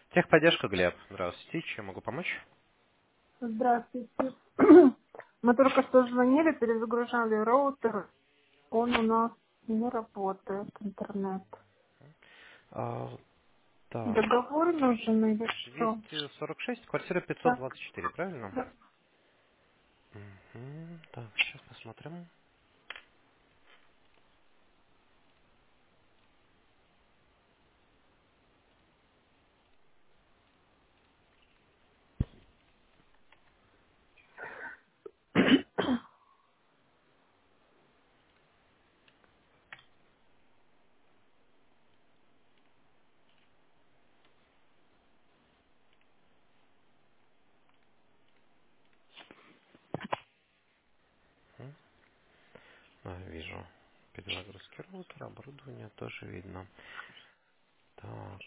Техподдержка, Глеб. Здравствуйте. Чем могу помочь? Здравствуйте. Мы только что звонили, перезагружали роутер. Он у нас не работает, интернет. А, так, Договор нужен или что? 246, квартира Так, 524, правильно? да. Мгм. Так, сейчас посмотрим. Мгм. Вижу. Перезагрузки роутера, оборудование тоже видно. Так.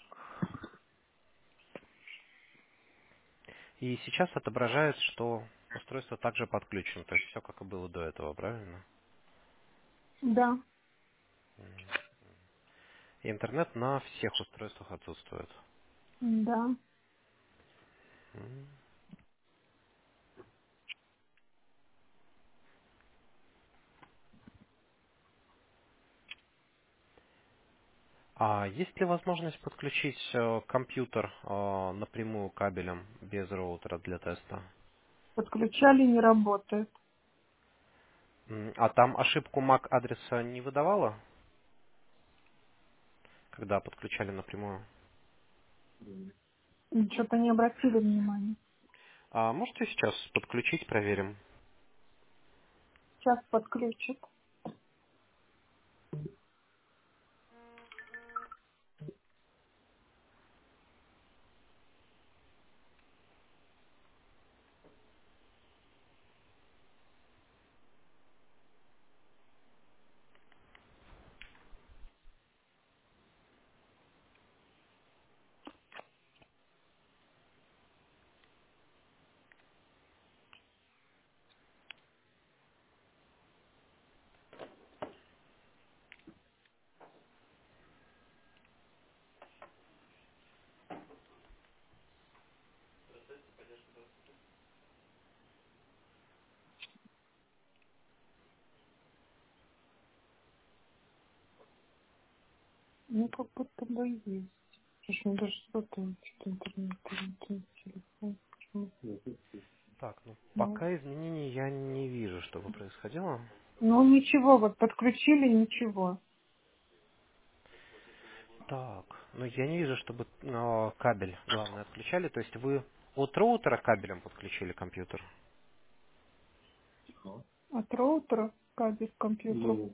И сейчас отображает, что устройство также подключено. То есть все как и было до этого, правильно? Да, И интернет на всех устройствах отсутствует. да. Мгм. А есть ли возможность подключить компьютер напрямую кабелем без роутера для теста? Подключали, не работает. А там ошибку MAC адреса не выдавала, когда подключали напрямую? Что-то не обратили внимания. А можете сейчас подключить, проверим? Сейчас подключит. Ну, как будто бы есть. Слушай, ну даже что-то, что-то интернет, телефон. Почему? Так, ну Ну, пока изменений я не вижу, чтобы происходило. ну, ничего, вот подключили, ничего. Так, ну я не вижу, чтобы кабель, главное, отключали. То есть вы от роутера кабелем подключили компьютер? От роутера кабель к компьютеру.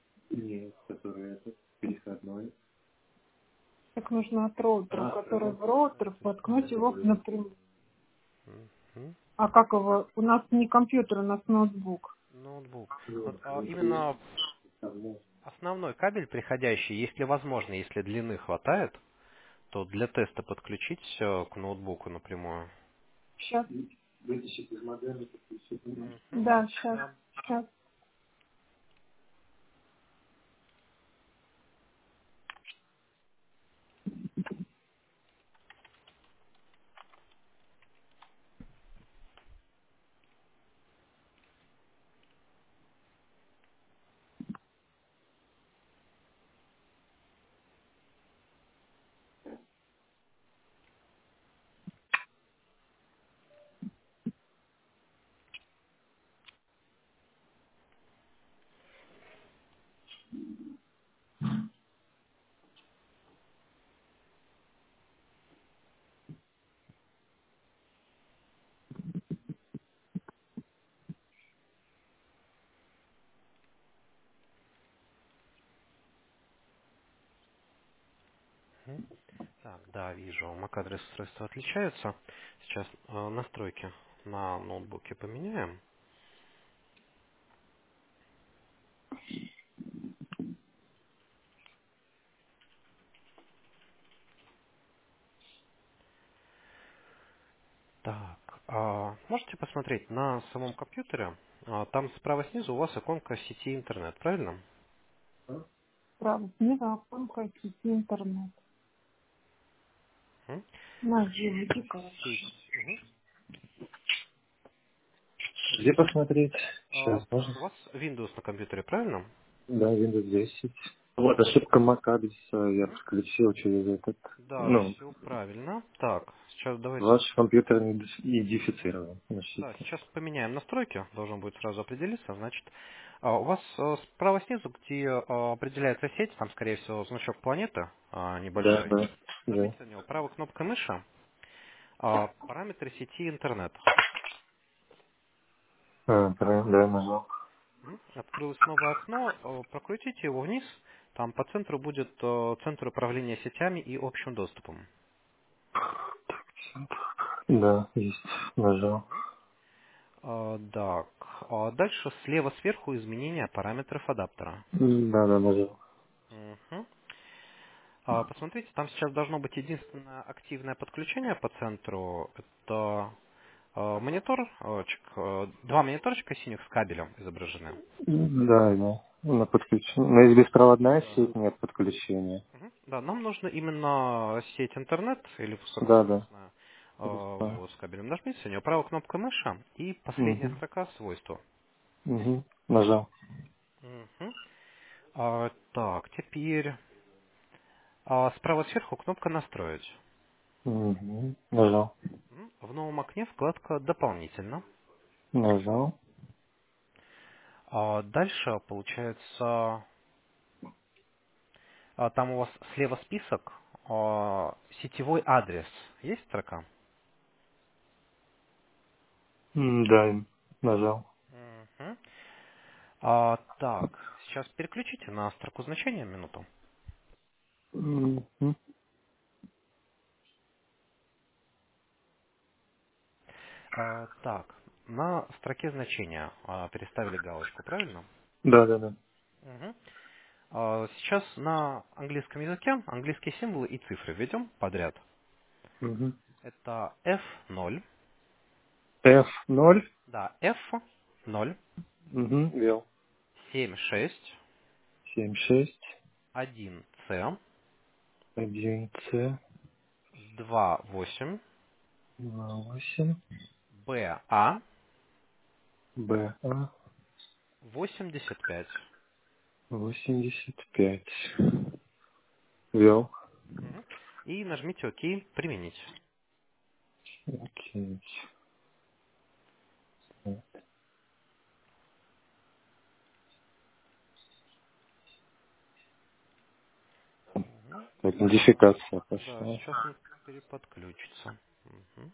Так нужно от роутера, который в роутер, воткнуть его напрямую. Мгм. А как его? У нас не компьютер, у нас ноутбук. Ноутбук. Вот именно основной кабель приходящий, если возможно, если длины хватает, то для теста подключить к ноутбуку напрямую. Сейчас. Мгм. Да, сейчас. Да. Сейчас. Мгм. Так, да, вижу. MAC-адрес устройства отличается. Сейчас настройки на ноутбуке поменяем. Так, можете посмотреть на самом компьютере? Там справа снизу у вас иконка сети интернет, правильно? Правда, снизу оконка сети интернет. Мгм. На DVD, короче. Сеть. Мгм. Где посмотреть? А, Сейчас, можно? у вас Windows на компьютере, правильно? Да, Windows 10. Вот ошибка MAC адреса я Мгм. подключил через этот. Да, Ну, все правильно. Так, сейчас давайте. ваш компьютер не идентифицирован. Да, Значит. сейчас поменяем настройки, должен будет сразу определиться. Значит, у вас справа снизу, где определяется сеть, там, скорее всего, значок планеты Да, небольшой. да, да. Нажмите на него правой кнопкой мыши, параметры сети интернет. Да, нажал. Открылось новое окно, прокрутите его вниз, там по центру будет центр управления сетями и общим доступом. Да, есть, нажал. Так, дальше слева сверху изменение параметров адаптера. Да, да, нажал. Мгм. Посмотрите, там сейчас должно быть единственное активное подключение по центру. Это монитор, два мониторчика синих с кабелем изображены. Да, да. Она подключена. Но есть беспроводная Да. сеть, нет подключения. Мгм. Да, нам нужно именно сеть интернет или Да, да. высокоскоростная Да. вот, с кабелем. Нажмите на нее правой кнопкой мыши и последняя Угу. строка свойства. Угу. Нажал. Мгм. Так, теперь справа сверху кнопка «Настроить». Угу. Нажал. В новом окне вкладка «Дополнительно». Нажал. Дальше, получается, там у вас слева список, сетевой адрес. Есть строка? Да, нажал. Мгм. Так, сейчас переключите на строку значения минуту. Мгм. Так, на строке значения переставили галочку, правильно? Да, да, да. Мгм. Сейчас на английском языке английские символы и цифры введем подряд. Угу. Это F0, F0. да, F0, Угу. Ввел. 76, 76. 1C, 1C. 28, 28. BA, BA. 85. 85. Ввел. Мгм. И нажмите ОК, применить. Окей. Мгм. Так, идентификация Да, пошла. сейчас он переподключится. Мгм.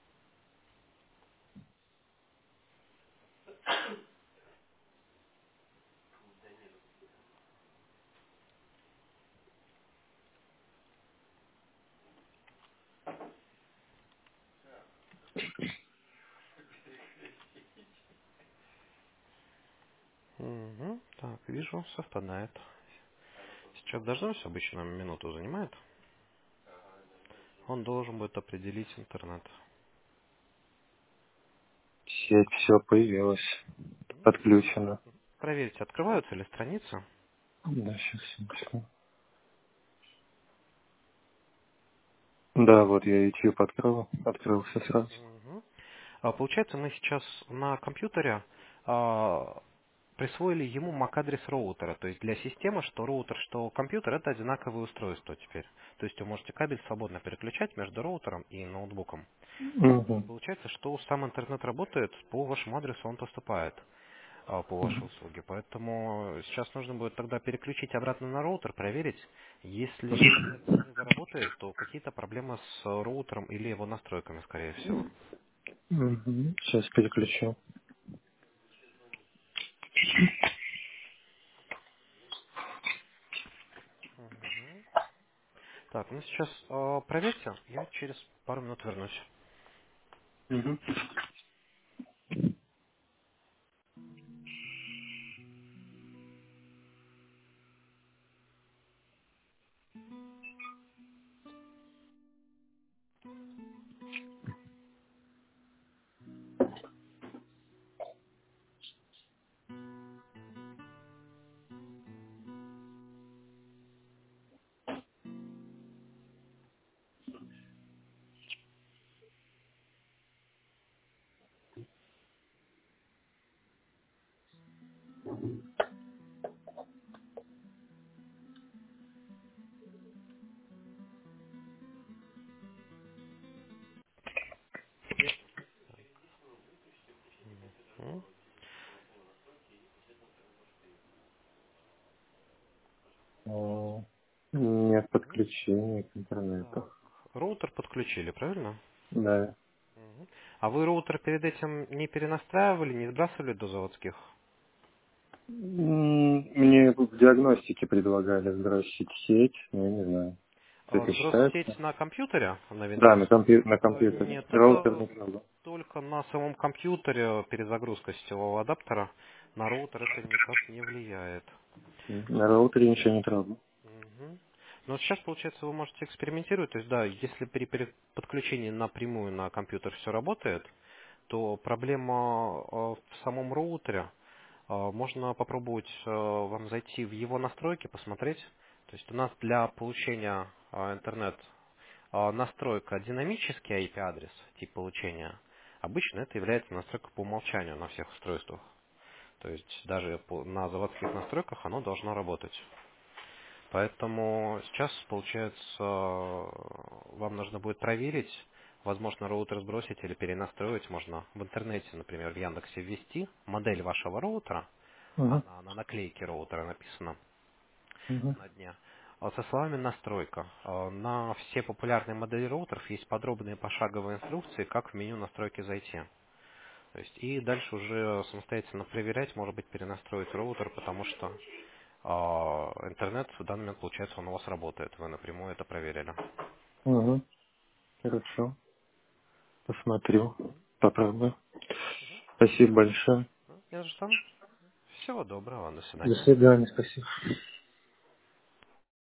Мгм. Так, вижу, совпадает. Сейчас дождемся, обычно минуту занимает. Он должен будет определить интернет. Сеть, все появилось. Подключено. Проверьте, открываются ли страницы. Да, сейчас. Да, вот я YouTube открыл. Открылся сразу. Мгм. Получается, мы сейчас на компьютере присвоили ему MAC-адрес роутера. То есть для системы, что роутер, что компьютер, это одинаковые устройства теперь. То есть вы можете кабель свободно переключать между роутером и ноутбуком. И Угу. получается, что сам интернет работает, по вашему адресу он поступает по вашей услуге. Поэтому сейчас нужно будет тогда переключить обратно на роутер, проверить. Если интернет не заработает, то какие-то проблемы с роутером или его настройками, скорее всего. Угу. Сейчас переключу. Мгм. Так, ну сейчас проверьте, я через пару минут вернусь. Угу. подключение к интернету. Так. Роутер подключили, правильно? Да. Мгм. А вы роутер перед этим не перенастраивали, не сбрасывали до заводских? Мне в диагностике предлагали сбросить сеть, но я не знаю. Это Сброс считается? сеть на компьютере, на Да, Windows? на компьютере. Нет, Роутер это не трогал. только на самом компьютере перезагрузка сетевого адаптера. На роутер это никак не влияет. На роутере ничего не трогал. Мгм. Но сейчас, получается, вы можете экспериментировать. То есть, да, если при подключении напрямую на компьютер все работает, то проблема в самом роутере. Можно попробовать вам зайти в его настройки, посмотреть. То есть у нас для получения интернет настройка динамический IP-адрес, тип получения. Обычно это является настройкой по умолчанию на всех устройствах. То есть даже на заводских настройках оно должно работать. Поэтому сейчас, получается, вам нужно будет проверить, возможно, роутер сбросить или перенастроить. Можно в интернете, например, в Яндексе ввести модель вашего роутера. Угу. Она на наклейке роутера написана Угу. на дне. Со словами настройка. На все популярные модели роутеров есть подробные пошаговые инструкции, как в меню настройки зайти. То есть и дальше уже самостоятельно проверять, может быть, перенастроить роутер, потому что интернет в данный момент, получается, он у вас работает. Вы напрямую это проверили. Угу. Хорошо. Посмотрю. Попробую. Спасибо большое. Ну, я же там. Всего доброго. До До свидания. свидания. Спасибо.